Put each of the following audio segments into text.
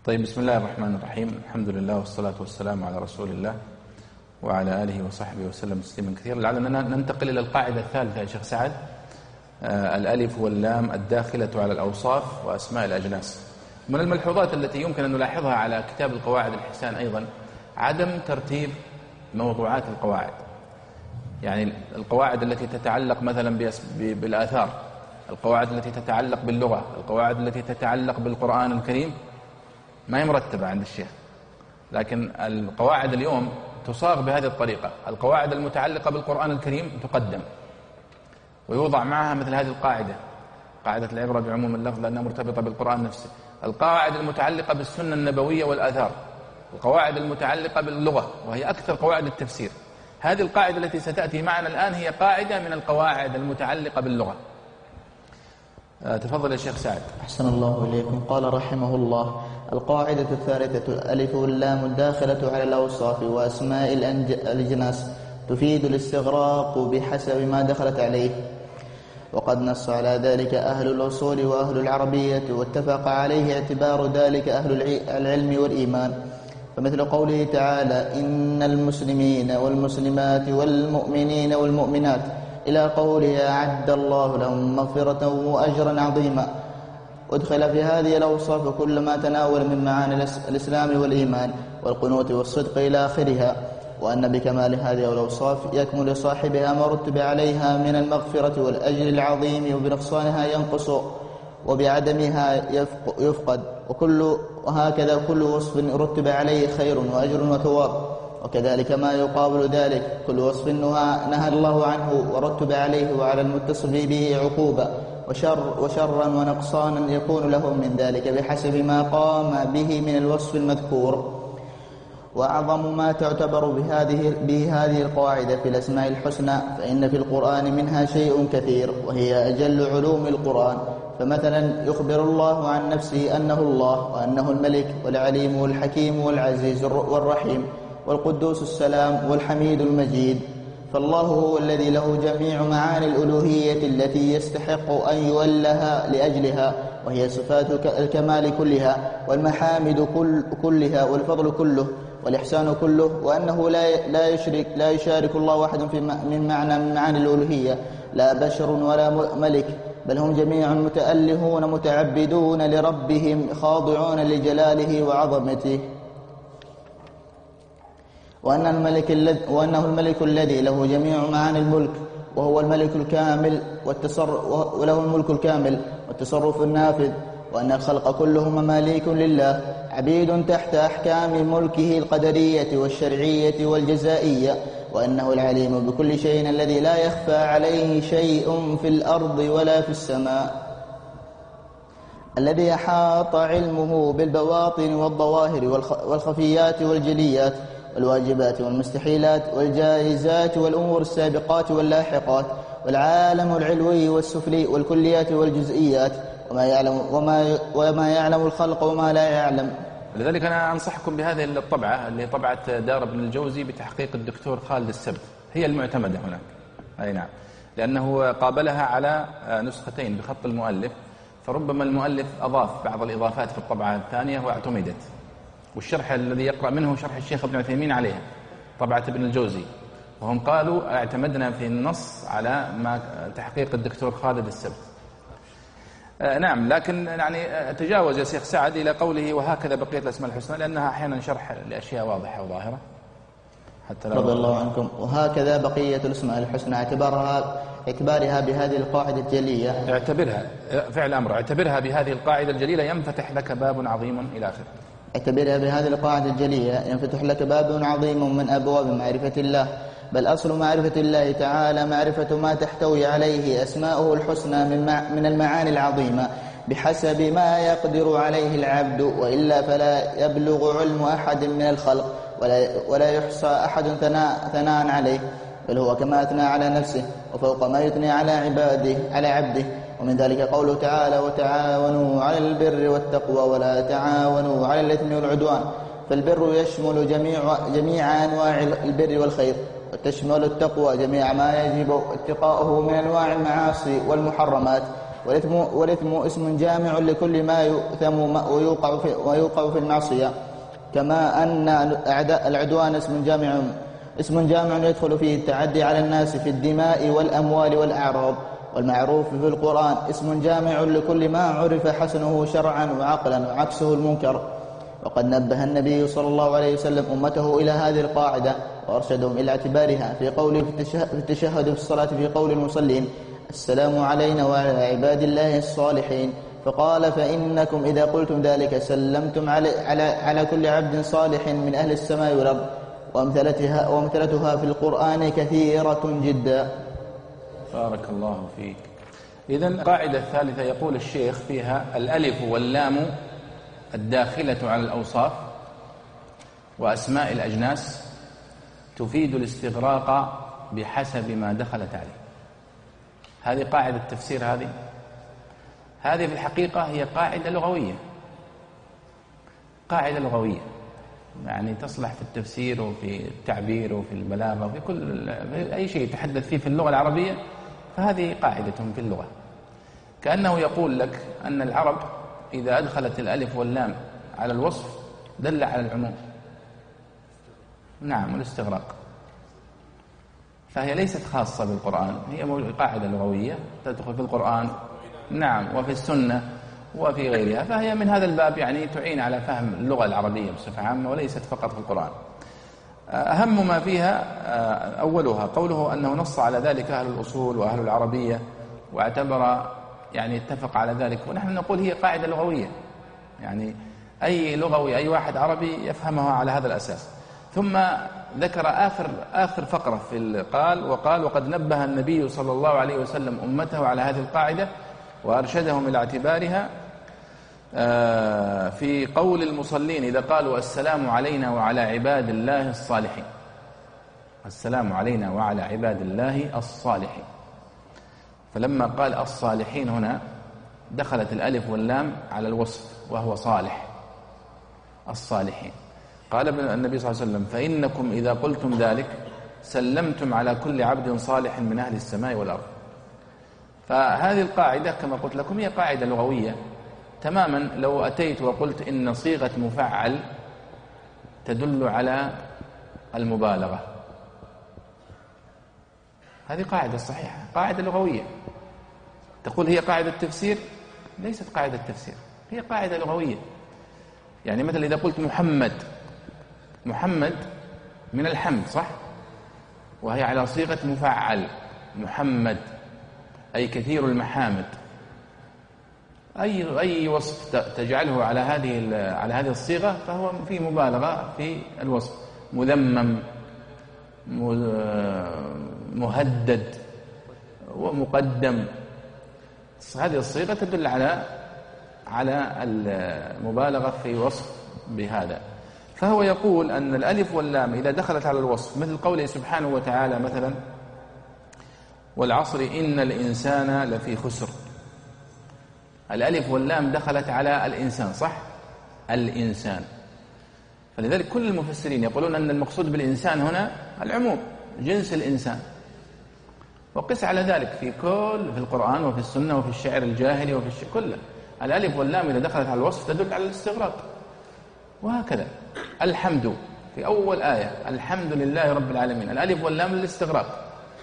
طيب، بسم الله الرحمن الرحيم. الحمد لله والصلاة والسلام على رسول الله وعلى آله وصحبه وسلم تسليما كثيرا. لعلنا ننتقل إلى القاعدة الثالثة يا شيخ سعد، الألف واللام الداخلة على الأوصاف وأسماء الأجناس. من الملحوظات التي يمكن أن نلاحظها على كتاب القواعد الحسان أيضا عدم ترتيب موضوعات القواعد. يعني القواعد التي تتعلق مثلا بالآثار، القواعد التي تتعلق باللغة، القواعد التي تتعلق بالقرآن الكريم ما هي مرتبة عند الشيخ. لكن القواعد اليوم تصاغ بهذه الطريقة: القواعد المتعلقة بالقرآن الكريم تقدم ويوضع معها مثل هذه القاعدة، قاعدة العبرة بعموم اللفظ لأنها مرتبطة بالقرآن نفسه. القواعد المتعلقة بالسنة النبوية والآثار، القواعد المتعلقة باللغة وهي أكثر قواعد التفسير. هذه القاعدة التي ستأتي معنا الآن هي قاعدة من القواعد المتعلقة باللغة. تفضل يا شيخ سعد. أحسن الله إليكم. قال رحمه الله: القاعدة الثالثة: الألف واللام الداخلة على الأوصاف وأسماء الأجناس تفيد الاستغراق بحسب ما دخلت عليه، وقد نص على ذلك أهل الأصول وأهل العربية، واتفق عليه اعتبار ذلك أهل العلم والإيمان. فمثل قوله تعالى: إن المسلمين والمسلمات والمؤمنين والمؤمنات إلى قوله: أعد الله لهم مغفرة وأجرا عظيما. أدخل في هذه الأوصاف كل ما تناول من معاني الإسلام والإيمان والقنوت والصدق إلى آخرها، وأن بكمال هذه الأوصاف يكمل لصاحبها ما رتب عليها من المغفرة والأجر العظيم، وبنقصانها ينقص وبعدمها يفقد، وهكذا كل وصف رتب عليه خير وأجر وثواب. وكذلك ما يقابل ذلك كل وصف نهى الله عنه ورتب عليه وعلى المتصف به عقوبة وشرا ونقصانا يكون له من ذلك بحسب ما قام به من الوصف المذكور. وأعظم ما تعتبر به هذه القواعد في الأسماء الحسنى، فإن في القرآن منها شيء كثير وهي أجل علوم القرآن. فمثلا يخبر الله عن نفسه أنه الله، وأنه الملك والعليم والحكيم والعزيز والرحيم والقدوس السلام والحميد المجيد. فالله هو الذي له جميع معاني الألوهية التي يستحق أن يولها لأجلها، وهي صفات الكمال كلها والمحامد كلها والفضل كله والإحسان كله، وأنه لا يشارك الله أحد من معاني الألوهية، لا بشر ولا ملك، بل هم جميعا متألهون متعبدون لربهم خاضعون لجلاله وعظمته. وأنه الملك الذي له جميع معاني الملك، وهو الملك الكامل وله الملك الكامل والتصرف النافذ، وأن الخلق كلهم مماليك لله عبيد تحت أحكام ملكه القدرية والشرعية والجزائية، وأنه العليم بكل شيء الذي لا يخفى عليه شيء في الأرض ولا في السماء، الذي أحاط علمه بالبواطن والظواهر والخفيات والجليات والواجبات والمستحيلات والجائزات والأمور السابقات واللاحقات والعالم العلوي والسفلي والكليات والجزئيات وما يعلم الخلق وما لا يعلم. لذلك أنا أنصحكم بهذه الطبعة اللي طبعت دار ابن الجوزي بتحقيق الدكتور خالد السبت، هي المعتمدة هناك. أي نعم، لأنه قابلها على نسختين بخط المؤلف، فربما المؤلف أضاف بعض الإضافات في الطبعة الثانية واعتمدت، والشرح الذي يقرأ منه شرح الشيخ ابن عثيمين عليها طبعة ابن الجوزي، وهم قالوا اعتمدنا في النص على ما تحقيق الدكتور خالد السبت. نعم، لكن يعني تجاوز يا شيخ سعد إلى قوله: وهكذا بقية الأسماء الحسنى، لأنها أحيانا شرح لأشياء واضحة وظاهرة حتى رضي الله عنكم. وهكذا بقية الأسماء الحسنى اعتبارها بهذه القاعدة الجلية، اعتبرها فعل أمر، اعتبرها بهذه القاعدة الجليلة ينفتح لك باب عظيم إلى آخره. اعتبرها بهذه القاعدة الجلية ينفتح لك باب عظيم من أبواب معرفة الله، بل أصل معرفة الله تعالى معرفة ما تحتوي عليه أسماؤه الحسنى من المعاني العظيمة بحسب ما يقدر عليه العبد، وإلا فلا يبلغ علم أحد من الخلق ولا يحصى أحد ثناء عليه، بل هو كما أثنى على نفسه وفوق ما يثني على عبده. ومن ذلك قوله تعالى: وتعاونوا على البر والتقوى ولا تعاونوا على الإثم والعدوان. فالبر يشمل جميع أنواع البر والخير، وتشمل التقوى جميع ما يجب اتقاؤه من أنواع المعاصي والمحرمات، والإثم اسم جامع لكل ما يؤثم ويوقع في المعصية، كما أن العدوان اسم جامع يدخل فيه التعدي على الناس في الدماء والأموال والأعراض. والمعروف في القرآن اسم جامع لكل ما عرف حسنه شرعا وعقلا وعكسه المنكر. وقد نبه النبي صلى الله عليه وسلم أمته إلى هذه القاعدة وأرشدهم إلى اعتبارها في قوله في التشهد في الصلاة في قول المصلين: السلام علينا وعلى عباد الله الصالحين، فقال: فإنكم إذا قلتم ذلك سلمتم على كل عبد صالح من أهل السماء والأرض. وأمثلتها في القرآن كثيرة جدا. بارك الله فيك. إذن القاعدة الثالثة يقول الشيخ فيها: الألف واللام الداخلة على الأوصاف وأسماء الأجناس تفيد الاستغراق بحسب ما دخلت عليه. هذه قاعدة تفسير. هذه في الحقيقة هي قاعدة لغوية، قاعدة لغوية يعني تصلح في التفسير وفي التعبير وفي البلاغة وفي كل أي شيء يتحدث فيه في اللغة العربية، فهذه قاعدة في اللغة. كأنه يقول لك أن العرب إذا أدخلت الألف واللام على الوصف دل على العموم، نعم، والاستغراق. فهي ليست خاصة بالقرآن، هي قاعدة لغوية تدخل في القرآن، نعم، وفي السنة وفي غيرها، فهي من هذا الباب يعني تعين على فهم اللغة العربية بصفة عامة وليست فقط في القرآن. أهم ما فيها أولها قوله أنه نص على ذلك أهل الأصول وأهل العربية واعتبر يعني اتفق على ذلك، ونحن نقول هي قاعدة لغوية، يعني أي لغوي أي واحد عربي يفهمها على هذا الأساس. ثم ذكر آخر فقرة في وقال: وقد نبه النبي صلى الله عليه وسلم أمته على هذه القاعدة وأرشدهم إلى اعتبارها في قول المصلين إذا قالوا: السلام علينا وعلى عباد الله الصالحين. السلام علينا وعلى عباد الله الصالحين. فلما قال الصالحين هنا دخلت الألف واللام على الوصف وهو صالح، الصالحين. قال النبي صلى الله عليه وسلم: فإنكم إذا قلتم ذلك سلمتم على كل عبد صالح من أهل السماء والأرض. فهذه القاعدة كما قلت لكم هي قاعدة لغوية تماما. لو أتيت وقلت إن صيغة مفعل تدل على المبالغة، هذه قاعدة صحيحة، قاعدة لغوية. تقول هي قاعدة تفسير؟ ليست قاعدة تفسير، هي قاعدة لغوية. يعني مثلا إذا قلت محمد من الحمد، صح؟ وهي على صيغة مفعل، محمد أي كثير المحامد. أي وصف تجعله على هذه الصيغة فهو في مبالغة في الوصف. مذمم، مهدد، ومقدم، هذه الصيغة تدل على المبالغة في وصف بهذا. فهو يقول أن الألف واللام إذا دخلت على الوصف مثل قوله سبحانه وتعالى مثلا: والعصر إن الإنسان لفي خسر. الألف واللام دخلت على الإنسان، صح؟ الإنسان. فلذلك كل المفسرين يقولون أن المقصود بالإنسان هنا العموم، جنس الإنسان. وقس على ذلك في القرآن وفي السنة وفي الشعر الجاهلي وفي كله. الألف واللام إذا دخلت على الوصف تدل على الاستغراق. وهكذا الحمد في أول آية: الحمد لله رب العالمين، الألف واللام للاستغراق.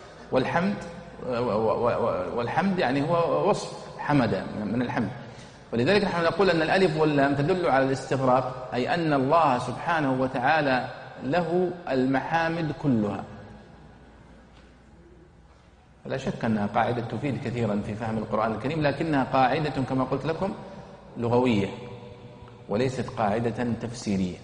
والحمد يعني هو وصف حمد من الحمد. ولذلك نحن نقول أن الألف واللام تدل على الاستغراق، أي أن الله سبحانه وتعالى له المحامد كلها. لا شك أنها قاعدة تفيد كثيرا في فهم القرآن الكريم، لكنها قاعدة كما قلت لكم لغوية وليست قاعدة تفسيرية.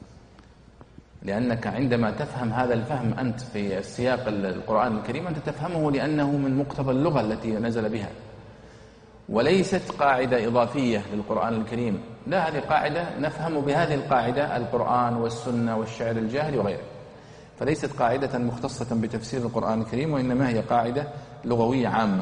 لأنك عندما تفهم هذا الفهم أنت في السياق القرآن الكريم أنت تفهمه لأنه من مقتضى اللغة التي نزل بها، وليست قاعدة إضافية للقرآن الكريم. لا، هذه قاعدة نفهم بهذه القاعدة القرآن والسنة والشعر الجاهلي وغيره. فليست قاعدة مختصة بتفسير القرآن الكريم، وإنما هي قاعدة لغوية عامة.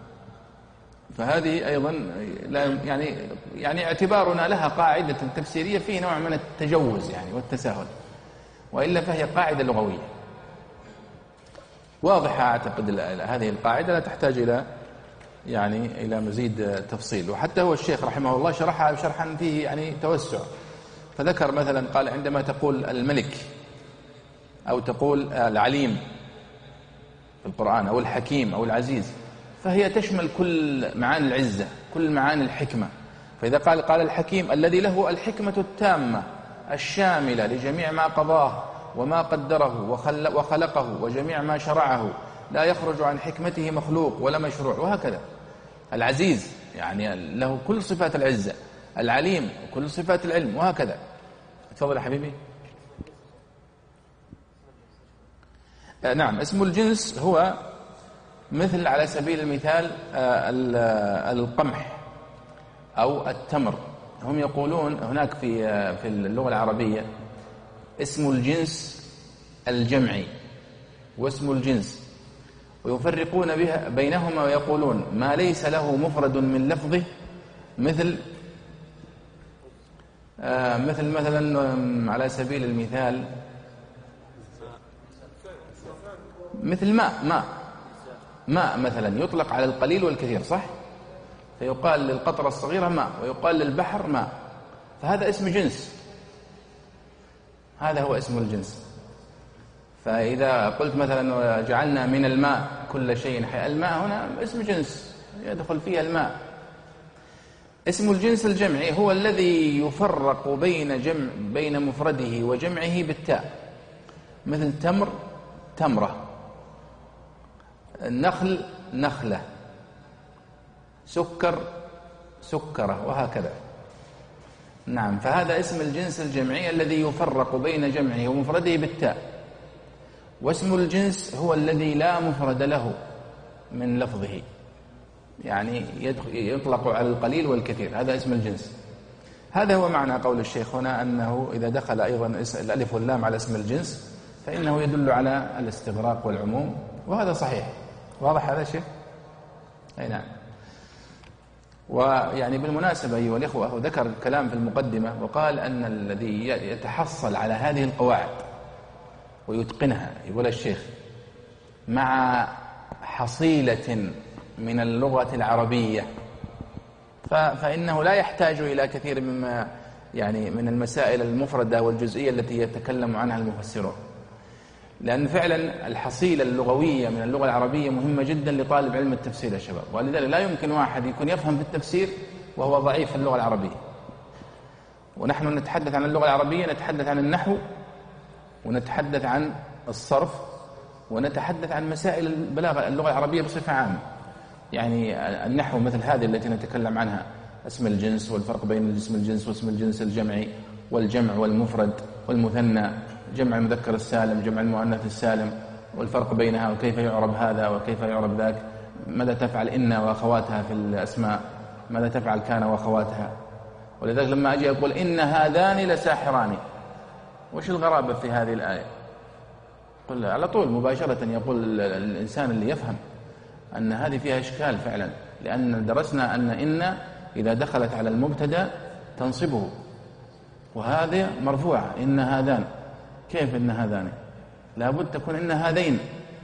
فهذه أيضا يعني اعتبارنا لها قاعدة تفسيرية فيه نوع من التجوز يعني والتساهل، وإلا فهي قاعدة لغوية واضحة. أعتقد هذه القاعدة لا تحتاج إلى يعني إلى مزيد تفصيل. وحتى هو الشيخ رحمه الله شرحها شرحا فيه يعني توسع، فذكر مثلا قال عندما تقول الملك أو تقول العليم في القرآن أو الحكيم أو العزيز، فهي تشمل كل معاني العزة، كل معاني الحكمة. فإذا قال الحكيم الذي له الحكمة التامة الشاملة لجميع ما قضاه وما قدره وخلقه وجميع ما شرعه، لا يخرج عن حكمته مخلوق ولا مشروع، وهكذا. العزيز يعني له كل صفات العزة، العليم كل صفات العلم، وهكذا. تفضل يا حبيبي. نعم، اسم الجنس هو مثل على سبيل المثال القمح أو التمر. هم يقولون هناك في اللغة العربية اسم الجنس الجمعي واسم الجنس، ويفرقون بينهما ويقولون ما ليس له مفرد من لفظه، مثل مثلا على سبيل المثال مثل ماء مثلا يطلق على القليل والكثير، صح؟ فيقال للقطرة الصغيرة ماء، ويقال للبحر ماء، فهذا اسم جنس، هذا هو اسم الجنس. فإذا قلت مثلا جعلنا من الماء كل شيء حي، الماء هنا اسم جنس يدخل فيها الماء. اسم الجنس الجمعي هو الذي يفرق بين مفرده وجمعه بالتاء، مثل تمر تمرة، النخل نخلة، سكر سكرة، وهكذا. نعم، فهذا اسم الجنس الجمعي الذي يفرق بين جمعه ومفرده بالتاء. واسم الجنس هو الذي لا مفرد له من لفظه، يعني يطلق على القليل والكثير، هذا اسم الجنس. هذا هو معنى قول الشيخ هنا أنه إذا دخل أيضا الألف واللام على اسم الجنس فإنه يدل على الاستغراق والعموم، وهذا صحيح. واضح هذا الشيء؟ أي نعم. ويعني بالمناسبة أيها الإخوة، هو ذكر الكلام في المقدمة وقال أن الذي يتحصل على هذه القواعد ويتقنها، يقول الشيخ، مع حصيلة من اللغة العربية، فإنه لا يحتاج إلى كثير مما يعني من المسائل المفردة والجزئية التي يتكلم عنها المفسرون، لأن فعلا الحصيلة اللغوية من اللغة العربية مهمة جدا لطالب علم التفسير يا شباب. ولذلك لا يمكن واحد يكون يفهم في التفسير وهو ضعيف في اللغة العربية. ونحن نتحدث عن اللغة العربية، نتحدث عن النحو، ونتحدث عن الصرف، ونتحدث عن مسائل البلاغة، اللغة العربية بصفة عامة. يعني النحو مثل هذه التي نتكلم عنها، اسم الجنس والفرق بين اسم الجنس واسم الجنس الجمعي، والجمع والمفرد والمثنى، جمع المذكر السالم، جمع المؤنث السالم، والفرق بينها، وكيف يعرب هذا وكيف يعرب ذاك، ماذا تفعل إن وأخواتها في الأسماء، ماذا تفعل كان وأخواتها. ولذلك لما أجي أقول إن هذان لساحران، وش الغرابة في هذه الآية؟ قل على طول مباشرة يقول الإنسان اللي يفهم أن هذه فيها إشكال فعلا، لأن درسنا أن إذا دخلت على المبتدأ تنصبه، وهذه مرفوعة إن هذان. كيف إن هذان؟ لابد تكون إن هذين.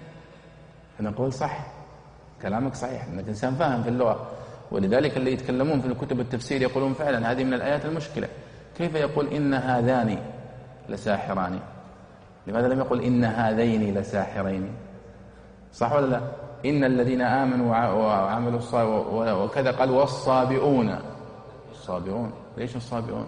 فنقول صح، كلامك صحيح، أنك إنسان فاهم في اللغة. ولذلك اللي يتكلمون في كتب التفسير يقولون فعلا هذه من الآيات المشكلة. كيف يقول إن هذان لساحران؟ لماذا لم يقل إن هذين لساحرين؟ صح ولا لا؟ إن الذين آمنوا وعملوا وكذا، قال والصابئون. الصابئون، ليش الصابئون؟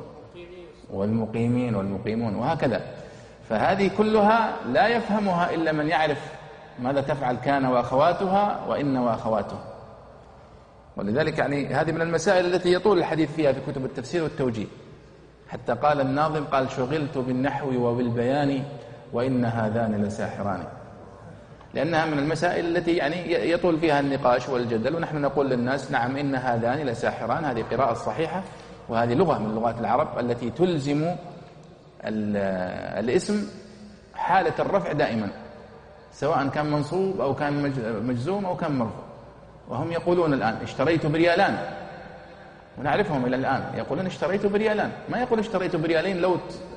والمقيمون، وهكذا. فهذه كلها لا يفهمها إلا من يعرف ماذا تفعل كان وأخواتها وإن وأخواتها. ولذلك يعني هذه من المسائل التي يطول الحديث فيها في كتب التفسير والتوجيه. حتى قال الناظم، قال شغلت بالنحو وبالبيان وإن هذان لساحران، لأنها من المسائل التي يعني يطول فيها النقاش والجدل. ونحن نقول للناس نعم إن هذان لساحران، هذه قراءة صحيحة، وهذه لغة من لغات العرب التي تلزم الاسم حالة الرفع دائما، سواء كان منصوب أو كان مجزوم أو كان مرفوع. وهم يقولون الآن اشتريت بريالان، ونعرفهم إلى الآن يقولون اشتريت بريالان، ما يقول اشتريت بريالين، لو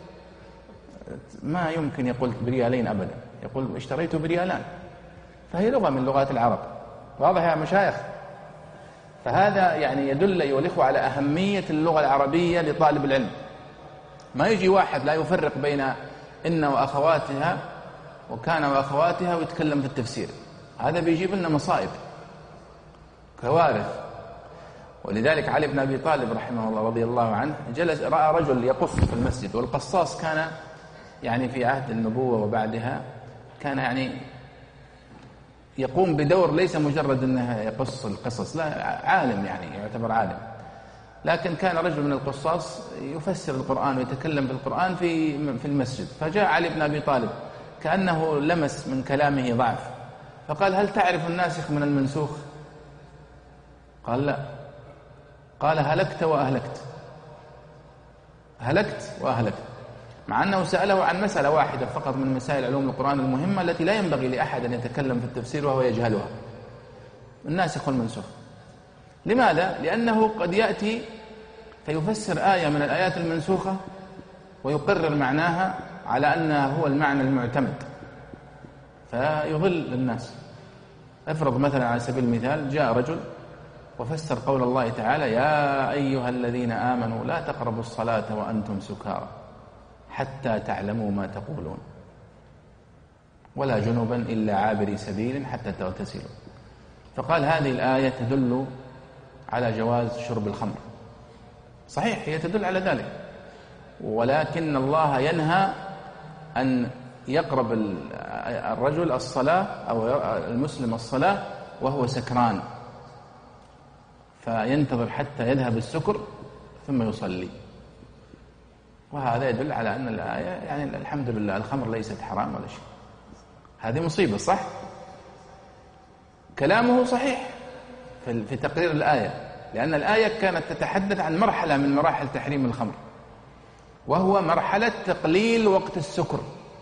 ما يمكن يقول بريالين أبدا، يقول اشتريت بريالان. فهي لغة من لغات العرب. واضح يا مشايخ؟ فهذا يعني يدل أيها الإخوة على أهمية اللغة العربية لطالب العلم. ما يجي واحد لا يفرق بين إن وأخواتها وكان وأخواتها ويتكلم في التفسير، هذا بيجيب لنا مصائب كوارث. ولذلك علي بن أبي طالب رحمه الله رضي الله عنه جلس رأى رجل يقص في المسجد، والقصاص كان يعني في عهد النبوة وبعدها كان يعني يقوم بدور ليس مجرد أنه يقص القصص، لا، عالم يعني يعتبر عالم، لكن كان رجل من القصاص يفسر القرآن ويتكلم بالقرآن في المسجد. فجاء علي بن أبي طالب كأنه لمس من كلامه ضعف، فقال: هل تعرف الناسخ من المنسوخ؟ قال: لا. قال: هلكت وأهلكت، هلكت وأهلكت، مع أنه سأله عن مسألة واحدة فقط من مسائل علوم القرآن المهمة التي لا ينبغي لأحد أن يتكلم في التفسير وهو يجهلها، الناسخ والمنسوخ. لماذا؟ لأنه قد يأتي فيفسر آية من الآيات المنسوخة ويقرر معناها على أنه هو المعنى المعتمد فيضل الناس. افرض مثلا على سبيل المثال جاء رجل وفسر قول الله تعالى: يا أيها الذين آمنوا لا تقربوا الصلاة وأنتم سكارى حتى تعلموا ما تقولون ولا جنبا إلا عابري سبيل حتى تغتسلوا. فقال: هذه الآية تدل على جواز شرب الخمر. صحيح، هي تدل على ذلك، ولكن الله ينهى أن يقرب الرجل الصلاة أو المسلم الصلاة وهو سكران، فينتظر حتى يذهب السكر ثم يصلي. وهذا يدل على أن الآية يعني الحمد لله الخمر ليست حرام ولا شيء. هذه مصيبة، صح؟ كلامه صحيح في تقرير الآية، لأن الآية كانت تتحدث عن مرحلة من مراحل تحريم الخمر، وهو مرحلة تقليل وقت السكر،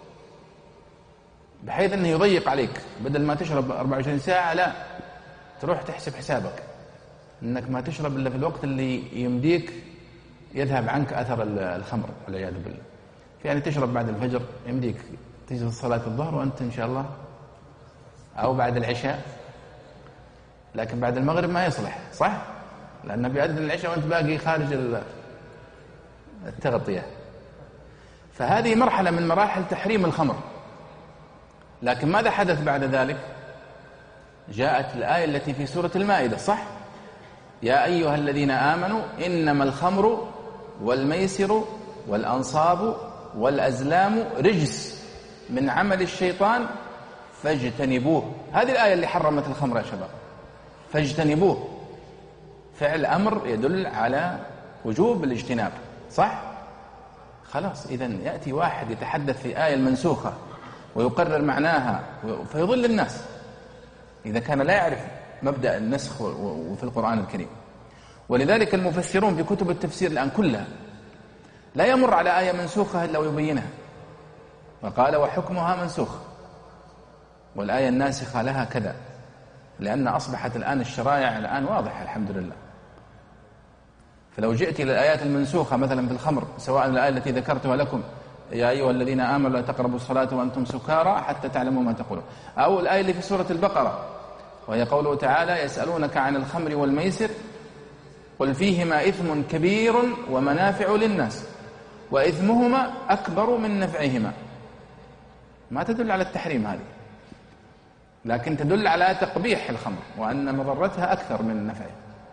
بحيث أنه يضيق عليك، بدل ما تشرب 24 ساعة لا، تروح تحسب حسابك أنك ما تشرب إلا في الوقت اللي يمديك يذهب عنك أثر الخمر والعياذ بالله. يعني تشرب بعد الفجر يمديك تجي صلاة الظهر وأنت إن شاء الله، أو بعد العشاء، لكن بعد المغرب ما يصلح، صح؟ لأنه بيأذن العشاء وأنت باقي خارج التغطية. فهذه مرحلة من مراحل تحريم الخمر. لكن ماذا حدث بعد ذلك؟ جاءت الآية التي في سورة المائدة، صح؟ يا أيها الذين آمنوا إنما الخمر والميسر والأنصاب والأزلام رجس من عمل الشيطان فاجتنبوه. هذه الآية اللي حرمت الخمر يا شباب، فاجتنبوه، فعل أمر يدل على وجوب الاجتناب، صح؟ خلاص، إذن يأتي واحد يتحدث في آية المنسوخة ويقرر معناها فيضل الناس إذا كان لا يعرف مبدأ النسخ وفي القرآن الكريم. ولذلك المفسرون في كتب التفسير الآن كلها لا يمر على آية منسوخة إلا ويبينها، وقال: وحكمها منسوخ، والآية الناسخة لها كذا، لأن أصبحت الآن الشرائع الآن واضحة الحمد لله. فلو جئت إلى الآيات المنسوخة مثلا في الخمر، سواء الآية التي ذكرتها لكم: يا أيها الذين آمنوا لا تقربوا الصلاة وأنتم سكارى حتى تعلموا ما تقولون، أو الآية اللي في سورة البقرة وهي قوله تعالى: يسألونك عن الخمر والميسر قل فيهما إثم كبير ومنافع للناس وإثمهما أكبر من نفعهما. ما تدل على التحريم هذه، لكن تدل على تقبيح الخمر وأن مضرتها أكثر من نفعها.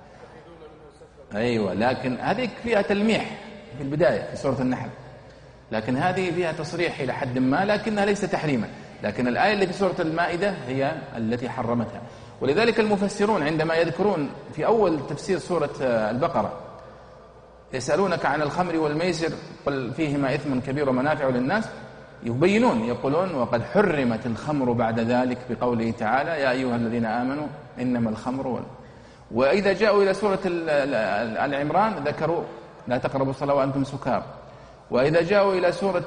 أيوة، لكن هذه فيها تلميح في البداية في سورة النحل، لكن هذه فيها تصريح إلى حد ما، لكنها ليس تحريما. لكن الآية اللي في سورة المائدة هي التي حرمتها. ولذلك المفسرون عندما يذكرون في أول تفسير سورة البقرة: يسألونك عن الخمر والميسر قل فيهما إثم كبير ومنافع للناس، يبينون يقولون: وقد حرمت الخمر بعد ذلك بقوله تعالى: يا أيها الذين آمنوا إنما الخمر وإذا جاءوا إلى سورة العمران ذكروا: لا تقربوا الصلاة وأنتم سكارى. وإذا جاءوا إلى سورة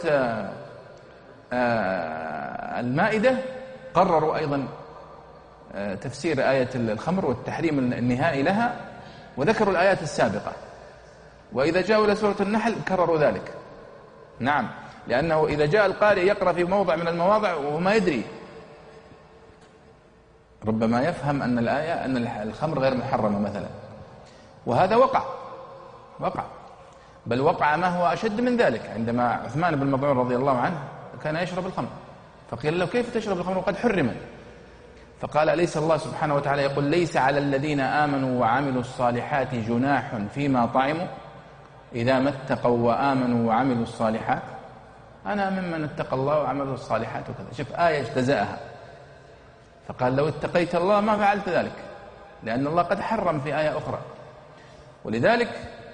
المائدة قرروا أيضا تفسير آية الخمر والتحريم النهائي لها، وذكروا الآيات السابقة. وإذا جاءوا إلى سورة النحل كرروا ذلك. نعم، لأنه إذا جاء القارئ يقرأ في موضع من المواضع وما يدري، ربما يفهم أن الآية أن الخمر غير محرمة مثلا، وهذا وقع بل وقع ما هو أشد من ذلك، عندما عثمان بن مظعون رضي الله عنه كان يشرب الخمر، فقيل له كيف تشرب الخمر وقد حرمت؟ فقال أليس الله سبحانه وتعالى يقول ليس على الذين آمنوا وعملوا الصالحات جناح فيما طعموا إذا ما اتقوا وآمنوا وعملوا الصالحات؟ أنا ممن اتقى الله وعملوا الصالحات وكذا. شوف آية اجتزأها، فقال لو اتقيت الله ما فعلت ذلك، لأن الله قد حرم في آية أخرى. ولذلك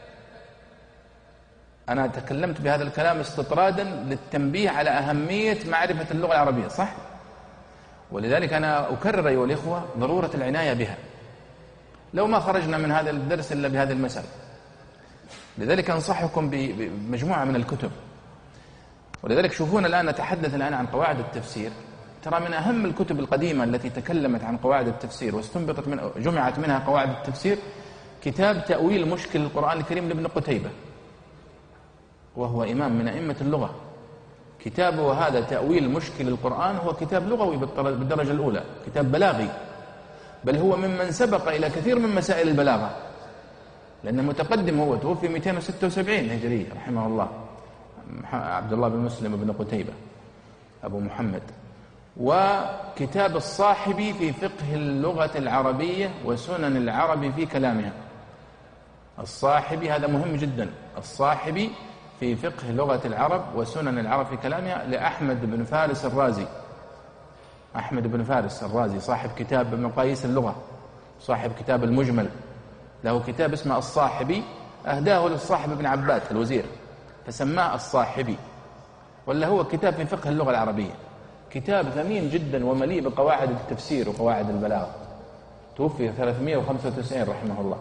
أنا تكلمت بهذا الكلام استطرادا للتنبيه على أهمية معرفة اللغة العربية، صح؟ ولذلك أنا أكرر أيها الإخوة ضرورة العناية بها، لو ما خرجنا من هذا الدرس إلا بهذه المسألة. لذلك أنصحكم بمجموعة من الكتب. ولذلك شوفون الآن نتحدث الآن عن قواعد التفسير، ترى من أهم الكتب القديمة التي تكلمت عن قواعد التفسير واستنبطت جمعت منها قواعد التفسير كتاب تأويل مشكل القرآن الكريم لابن قتيبة، وهو إمام من أئمة اللغة. كتابه هذا تأويل مشكل القرآن هو كتاب لغوي بالدرجة الأولى، كتاب بلاغي، بل هو ممن سبق إلى كثير من مسائل البلاغة، لأنه متقدم، هو توفي 276 هجرية رحمه الله، عبد الله بن مسلم بن قتيبة أبو محمد. وكتاب الصاحبي في فقه اللغة العربية وسنن العرب في كلامها. الصاحبي هذا مهم جدا، الصاحبي في فقه لغة العرب وسنن العرب في كلامها لأحمد بن فارس الرازي. أحمد بن فارس الرازي صاحب كتاب مقاييس اللغة، صاحب كتاب المجمل، له كتاب اسمه الصاحبي، أهداه للصاحب ابن عباد الوزير فسماه الصاحبي، ولا هو كتاب في فقه اللغة العربية، كتاب ثمين جدا ومليء بقواعد التفسير وقواعد البلاغة. توفي 395 رحمه الله.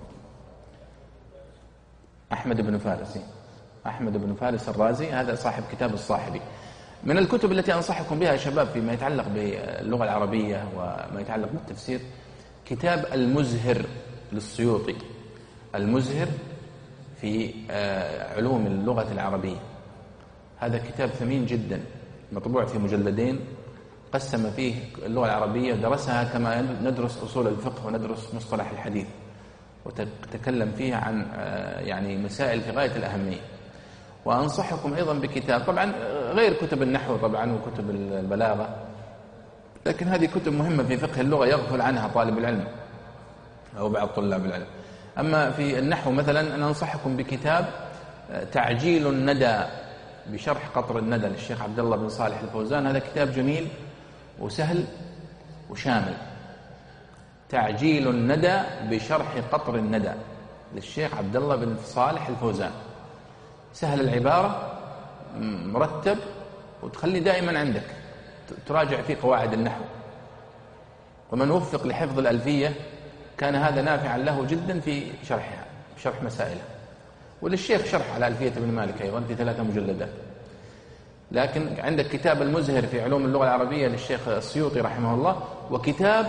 أحمد بن فارس الرازي هذا صاحب كتاب الصاحبي. من الكتب التي أنصحكم بها يا شباب فيما يتعلق باللغة العربية وما يتعلق بالتفسير كتاب المزهر للسيوطي، المزهر في علوم اللغة العربية. هذا كتاب ثمين جدا مطبوع في مجلدين، قسم فيه اللغة العربية، درسها كما ندرس أصول الفقه وندرس مصطلح الحديث، وتكلم فيها عن يعني مسائل في غاية الأهمية. وأنصحكم أيضا بكتاب، طبعا غير كتب النحو طبعا وكتب البلاغة، لكن هذه كتب مهمة في فقه اللغة يغفل عنها طالب العلم أو بعض طلاب العلم. أما في النحو مثلا أنا أنصحكم بكتاب تعجيل الندى بشرح قطر الندى للشيخ عبد الله بن صالح الفوزان. هذا كتاب جميل وسهل وشامل، تعجيل الندى بشرح قطر الندى للشيخ عبد الله بن صالح الفوزان. سهل العبارة، مرتب، وتخلي دائما عندك تراجع فيه قواعد النحو. ومن وفق لحفظ الألفية كان هذا نافعا له جدا في شرحها، شرح مسائلها. وللشيخ شرح على ألفية ابن مالك أيضا في 3 مجلدات. لكن عندك كتاب المزهر في علوم اللغة العربية للشيخ السيوطي رحمه الله، وكتاب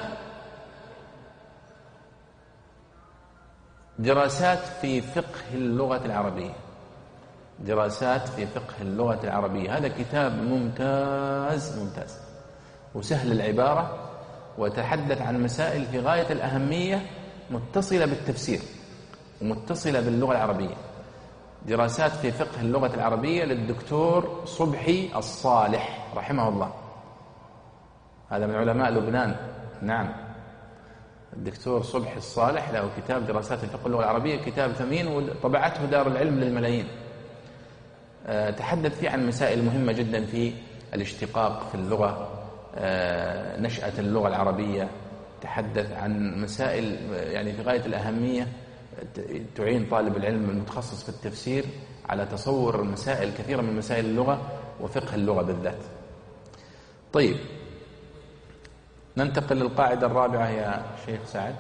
دراسات في فقه اللغة العربية، دراسات في فقه اللغة العربية. هذا كتاب ممتاز وسهل العبارة، وتحدث عن مسائل في غاية الأهمية متصلة بالتفسير ومتصلة باللغة العربية. دراسات في فقه اللغة العربية للدكتور صبحي الصالح رحمه الله، هذا من علماء لبنان. نعم، الدكتور صبحي الصالح له كتاب دراسات في فقه اللغة العربية، كتاب ثمين وطبعته دار العلم للملايين. تحدث فيه عن مسائل مهمة جدا في الاشتقاق في اللغة، نشأة اللغة العربية. تحدث عن مسائل يعني في غاية الأهمية تعين طالب العلم المتخصص في التفسير على تصور مسائل كثيرة من مسائل اللغة وفقه اللغة بالذات. طيب، ننتقل للقاعدة الرابعة يا شيخ سعد.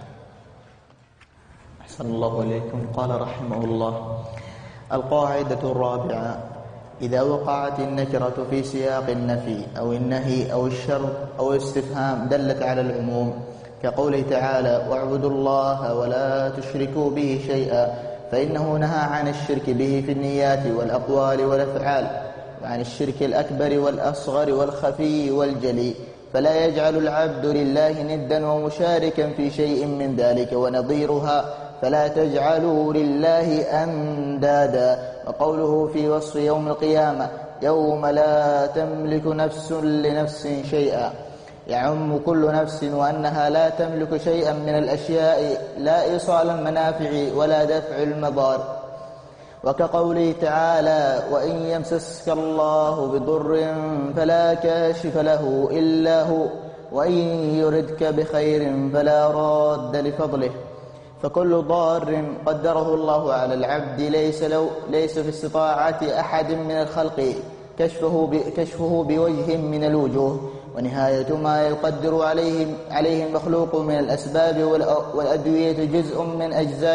أحسن الله إليكم. قال رحمه الله: القاعدة الرابعة: إذا وقعت النكرة في سياق النفي أو النهي أو الشرط أو الاستفهام دلت على العموم، كقوله تعالى: واعبدوا الله ولا تشركوا به شيئا، فإنه نهى عن الشرك به في النيات والأقوال والأفعال، وعن الشرك الأكبر والأصغر والخفي والجلي، فلا يجعل العبد لله ندا ومشاركا في شيء من ذلك ونظيرها، فلا تجعلوا لله أندادا. وقوله في وصف يوم القيامة يوم لا تملك نفس لنفس شيئا يعم كل نفس، وأنها لا تملك شيئا من الأشياء لا إيصال المنافع ولا دفع المضار. وكقوله تعالى وإن يمسسك الله بضر فلا كاشف له إلا هو وإن يردك بخير فلا راد لفضله. فكل ضار قدره الله على العبد ليس في استطاعة أحد من الخلق كشفه بوجه من الوجوه. ونهاية ما يقدر عليه المخلوق من الأسباب والأدوية جزء من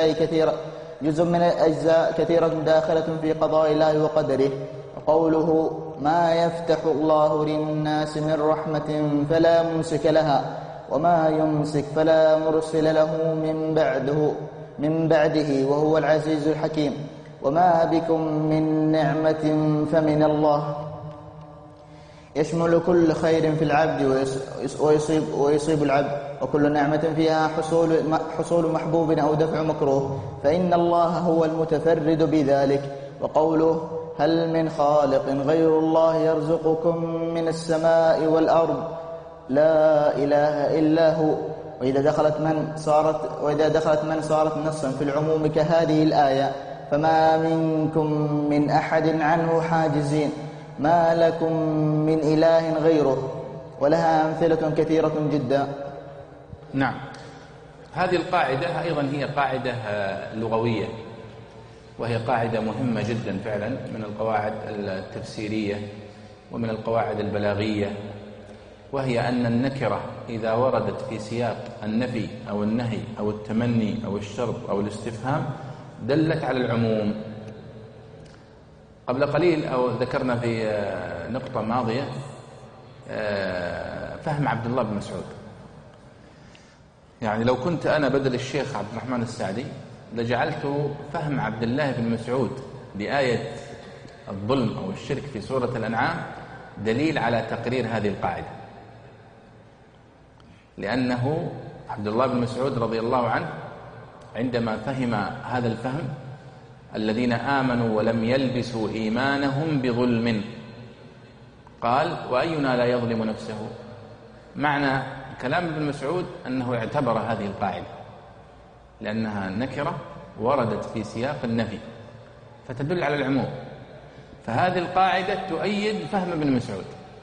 أجزاء كثيرة داخلة في قضاء الله وقدره. وقوله ما يفتح الله للناس من رحمة فلا ممسك لها وما يمسك فلا مرسل له من بعده وهو العزيز الحكيم. وما بكم من نعمة فمن الله يشمل كل خير في العبد ويصيب العبد، وكل نعمة فيها حصول محبوب أو دفع مكروه، فإن الله هو المتفرد بذلك. وقوله هل من خالق غير الله يرزقكم من السماء والأرض لا إله إلا هو. وإذا دخلت من صارت نصا في العموم كهذه الآية فما منكم من أحد عنه حاجزين ما لكم من إله غيره. ولها أمثلة كثيرة جدا. نعم، هذه القاعدة أيضا هي قاعدة لغوية، وهي قاعدة مهمة جدا فعلا من القواعد التفسيرية ومن القواعد البلاغية، وهي أن النكرة إذا وردت في سياق النفي أو النهي أو التمني أو الشرط أو الاستفهام دلت على العموم. قبل قليل أو ذكرنا في نقطة ماضية فهم عبد الله بن مسعود. يعني لو كنت أنا بدل الشيخ عبد الرحمن السعدي لجعلت فهم عبد الله بن مسعود لآية الظلم أو الشرك في سورة الأنعام دليل على تقرير هذه القاعدة، لأنه عبد الله بن مسعود رضي الله عنه عندما فهم هذا الفهم الذين آمنوا ولم يلبسوا إيمانهم بظلم قال وأينا لا يظلم نفسه. معنى كلام ابن مسعود أنه اعتبر هذه القاعدة لأنها نكرة وردت في سياق النفي فتدل على العموم، فهذه القاعدة تؤيد فهم ابن مسعود.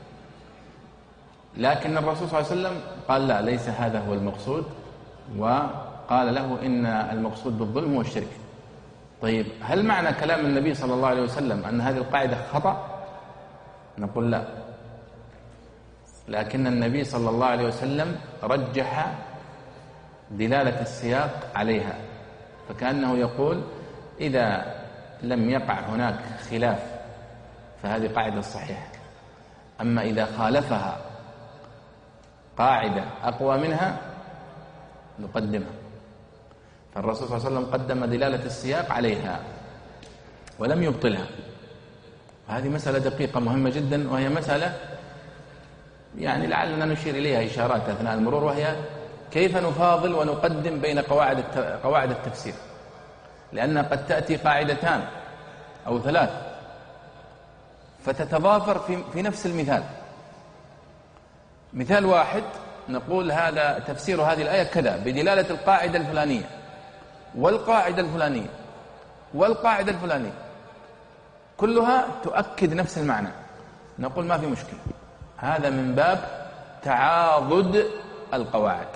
لكن الرسول صلى الله عليه وسلم قال لا، ليس هذا هو المقصود، وقال له إن المقصود بالظلم هو الشرك. طيب هل معنى كلام النبي صلى الله عليه وسلم أن هذه القاعدة خطأ؟ نقول لا، لكن النبي صلى الله عليه وسلم رجح دلالة السياق عليها، فكأنه يقول إذا لم يقع هناك خلاف فهذه قاعدة صحيحة، أما إذا خالفها قاعدة أقوى منها نقدمها. فالرسول صلى الله عليه وسلم قدم دلالة السياق عليها ولم يبطلها. هذه مسألة دقيقة مهمة جدا، وهي مسألة يعني لعلنا نشير إليها إشارات أثناء المرور، وهي كيف نفاضل ونقدم بين قواعد التفسير، لأن قد تأتي قاعدتان أو ثلاث فتتضافر في نفس المثال. مثال واحد نقول هذا تفسير هذه الآية كذا بدلالة القاعدة الفلانية والقاعدة الفلانية والقاعدة الفلانية، كلها تؤكد نفس المعنى، نقول ما في مشكلة، هذا من باب تعاضد القواعد.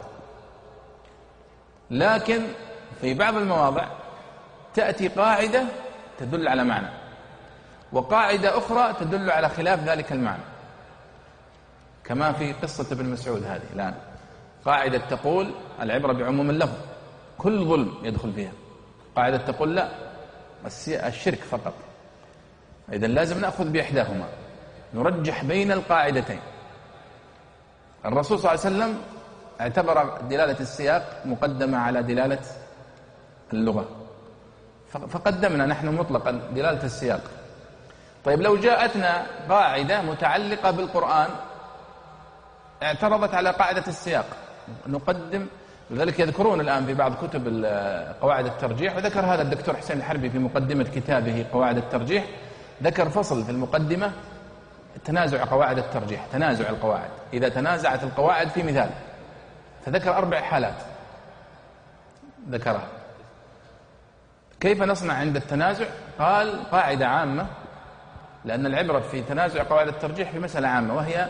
لكن في بعض المواضع تأتي قاعدة تدل على معنى وقاعدة أخرى تدل على خلاف ذلك المعنى، كما في قصة ابن مسعود هذه الآن. قاعدة تقول العبرة بعموم اللفظ، كل ظلم يدخل فيها. قاعدة تقول لا، الشرك فقط. إذن لازم نأخذ بإحداهما، نرجح بين القاعدتين. الرسول صلى الله عليه وسلم اعتبر دلالة السياق مقدمة على دلالة اللغة، فقدمنا نحن مطلقا دلالة السياق. طيب لو جاءتنا قاعدة متعلقة بالقرآن اعترضت على قاعدة السياق، نقدم لذلك يذكرون الآن في بعض كتب قواعد الترجيح، وذكر هذا الدكتور حسين الحربي في مقدمة كتابه قواعد الترجيح، ذكر فصل في المقدمة تنازع قواعد الترجيح، تنازع القواعد، إذا تنازعت القواعد في مثال، فذكر 4 حالات ذكرها. كيف نصنع عند التنازع؟ قال قاعدة عامة، لأن العبرة في تنازع قواعد الترجيح في مسألة عامة، وهي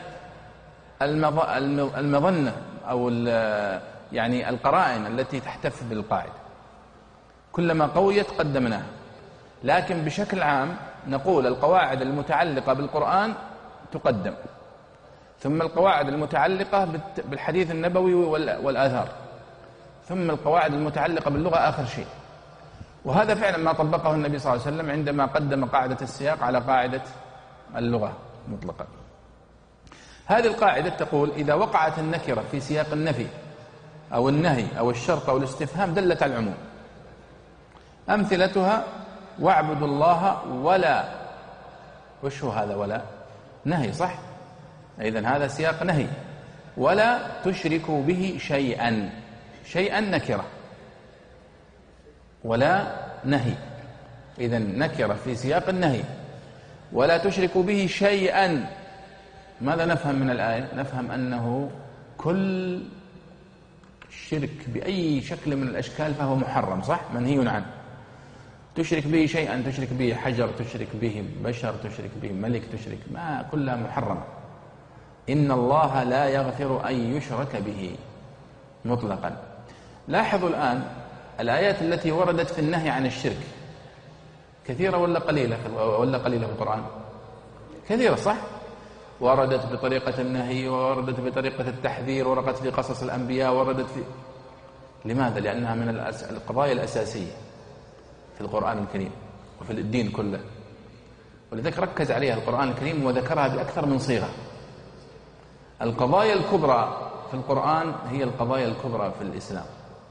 المظنة أو يعني القرائن التي تحتف بالقاعدة، كلما قويت قدمناها. لكن بشكل عام نقول القواعد المتعلقة بالقرآن تقدم، ثم القواعد المتعلقة بالحديث النبوي والآثار، ثم القواعد المتعلقة باللغة آخر شيء. وهذا فعلا ما طبقه النبي صلى الله عليه وسلم عندما قدم قاعدة السياق على قاعدة اللغة مطلقا. هذه القاعدة تقول إذا وقعت النكرة في سياق النفي أو النهي أو الشرط أو الاستفهام دلت على العموم. أمثلتها: واعبدوا الله ولا، وش هو هذا؟ ولا نهي، صح؟ إذن هذا سياق نهي. ولا تشركوا به شيئا، شيئا نكرة، ولا نهي، إذن نكرة في سياق النهي. ولا تشركوا به شيئا، ماذا نفهم من الآية؟ نفهم أنه كل شرك بأي شكل من الأشكال فهو محرم، صح؟ منهي عنه. تشرك به شيئا، تشرك به حجر، تشرك به بشر، تشرك به ملك، تشرك، ما كلها محرمة. إن الله لا يغفر أن يشرك به مطلقا. لاحظوا الآن الآيات التي وردت في النهي عن الشرك كثيرة ولا قليلة في القرآن؟ كثيرة، صح؟ وردت بطريقة النهي، ووردت بطريقة التحذير، وردت في قصص الأنبياء، وردت في. لماذا؟ لأنها من القضايا الأساسية في القرآن الكريم وفي الدين كله، ولذلك ركز عليها القرآن الكريم وذكرها بأكثر من صيغة. القضايا الكبرى في القرآن هي القضايا الكبرى في الإسلام.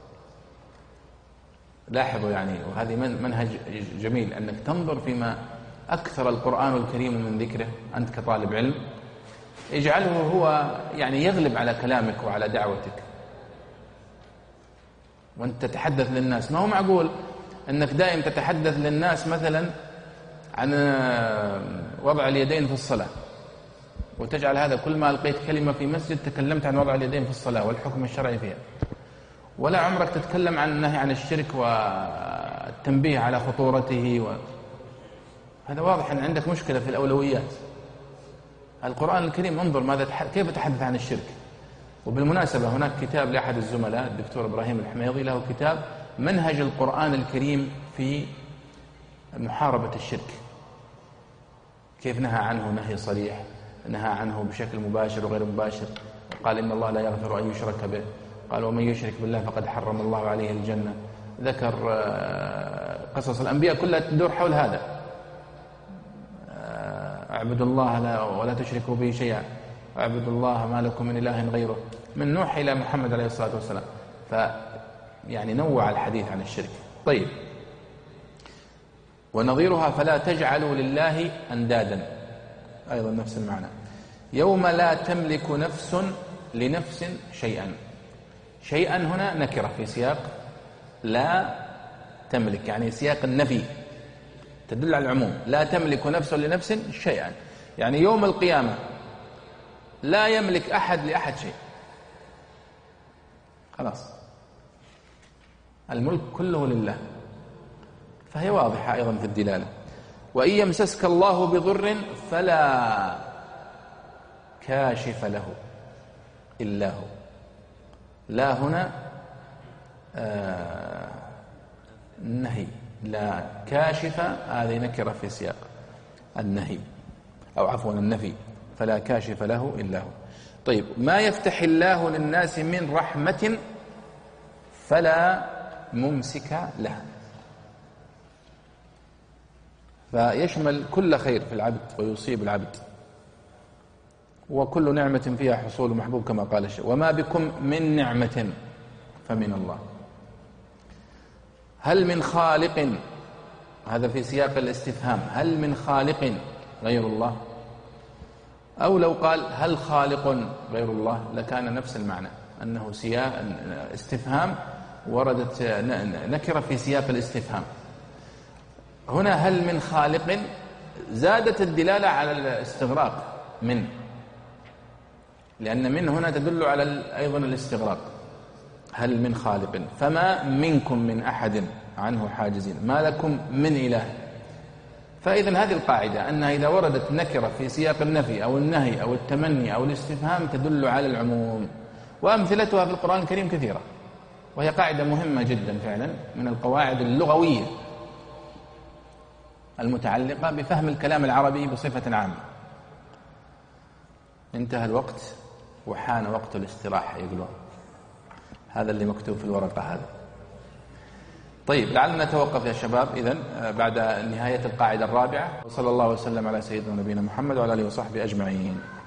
لاحظوا يعني، وهذه منهج جميل أنك تنظر فيما أكثر القرآن الكريم من ذكره أنت كطالب علم، اجعله هو يعني يغلب على كلامك وعلى دعوتك وأنت تتحدث للناس. ما هو معقول أنك دائم تتحدث للناس مثلا عن وضع اليدين في الصلاة، وتجعل هذا كل ما ألقيت كلمة في مسجد تكلمت عن وضع اليدين في الصلاة والحكم الشرعي فيها، ولا عمرك تتكلم عن النهي عن الشرك والتنبيه على خطورته هذا واضح أن عندك مشكلة في الأولويات. القرآن الكريم انظر كيف يتحدث عن الشرك. وبالمناسبة هناك كتاب لأحد الزملاء الدكتور إبراهيم الحميضي، له كتاب منهج القرآن الكريم في محاربة الشرك، كيف نهى عنه نهي صريح، نهى عنه بشكل مباشر وغير مباشر، قال إن الله لا يغفر أن يشرك به، قال ومن يشرك بالله فقد حرم الله عليه الجنة. ذكر قصص الأنبياء كلها تدور حول هذا، اعبدوا الله ولا تشركوا به شيئا، اعبدوا الله ما لكم من إله غيره، من نوح إلى محمد عليه الصلاة والسلام. يعني نوع الحديث عن الشرك. طيب، ونظيرها فلا تجعلوا لله أندادا، أيضا نفس المعنى. يوم لا تملك نفس لنفس شيئا، شيئا هنا نكرة في سياق لا تملك، يعني سياق النفي تدل على العموم. لا تملك نفس لنفس شيئا، يعني يوم القيامة لا يملك أحد لأحد شيء، خلاص الملك كله لله، فهي واضحة أيضا في الدلالة. وإن يمسسك الله بضر فلا كاشف له إلا هو. لا هنا نهي، لا كاشف هذه نكرة في سياق النهي أو عفوا النفي، فلا كاشف له إلا هو. طيب، ما يفتح الله للناس من رحمة فلا ممسك له، فيشمل كل خير في العبد ويصيب العبد، وكل نعمة فيها حصول محبوب كما قال الشيخ. وما بكم من نعمة فمن الله. هل من خالق، هذا في سياق الاستفهام، هل من خالق غير الله؟ أو لو قال هل خالق غير الله لكان نفس المعنى، أنه استفهام وردت نكرة في سياق الاستفهام. هنا هل من خالق زادت الدلالة على الاستغراق من، لأن من هنا تدل على أيضا الاستغراق. هل من خالق فما منكم من أحد عنه حاجزين ما لكم من إله. فإذا هذه القاعدة أنها إذا وردت نكرة في سياق النفي أو النهي أو التمني أو الاستفهام تدل على العموم، وأمثلتها في القرآن الكريم كثيرة، وهي قاعدة مهمة جدا فعلا من القواعد اللغوية المتعلقة بفهم الكلام العربي بصفة عامة. انتهى الوقت وحان وقت الاستراحة يقولون، هذا اللي مكتوب في الورقة هذا. طيب لعلنا نتوقف يا شباب إذن بعد نهاية القاعدة الرابعة، وصلى الله وسلم على سيدنا نبينا محمد وعلى آله وصحبه أجمعين.